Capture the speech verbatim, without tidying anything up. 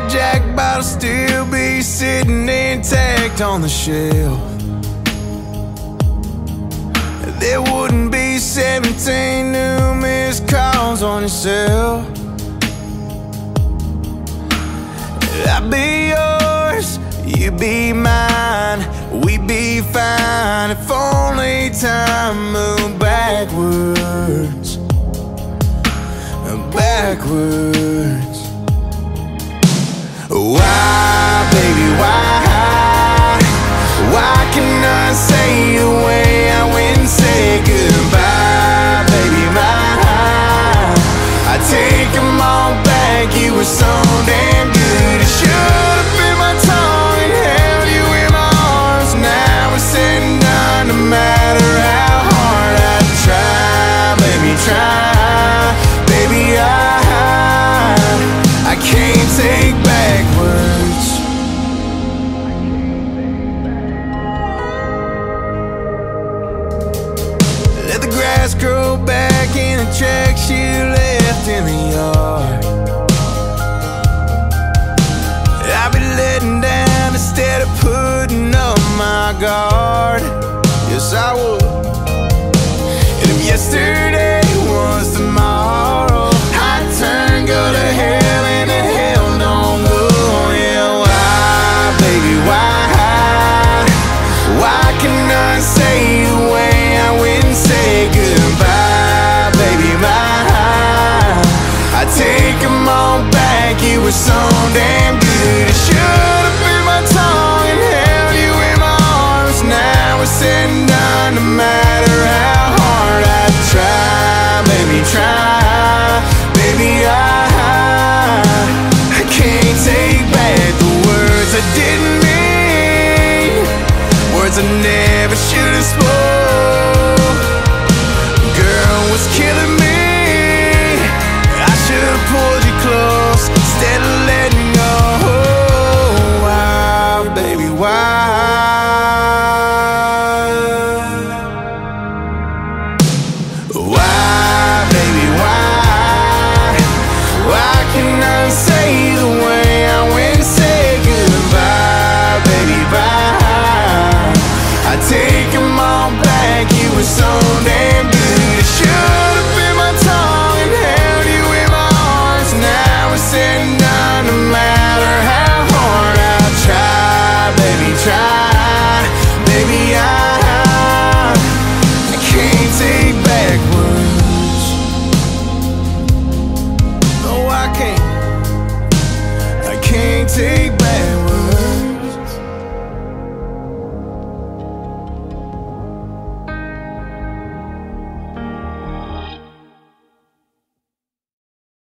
Jack bottle still be sitting intact on the shelf. There wouldn't be seventeen new missed calls on your cell. I'd be yours, you'd be mine, we'd be fine if only time moved backwards, backwards. Why, baby, why? Why can I say the way I went and say goodbye, baby, my? I take them all back, you were so damn good. It should've been my tongue and held you in my arms. Now it's said and done, no matter how hard I try, baby, try. Baby, I, I can't take backwards. Let the grass grow back in the tracks you left in the yard. I'll be letting down instead of putting up my guard. Yes, I would. And if yesterday was tomorrow, I'd turn, go to hell, and the hell don't go. Yeah, why, baby, why? Why can I say the way I went and say goodbye, baby, my? I take them all back, you were so damn good. It should've been my tongue and held you in my arms. Now it's said and done, no matter how hard I try, baby, try. Baby, I, I can't take back the words I didn't mean, words I never should've spoke. Girl, what's killing me? I should've pulled you close instead of letting go. Why, baby, why? Why, baby, why? Why can I say the way I went and say goodbye, baby, bye? I take them all back, you were so damn good. It should've been my tongue and held you in my arms. Now it's said and done, no matter how hard I try, baby, try. Baby, I, I can't take backwards. No, I can't. I can't take backwards.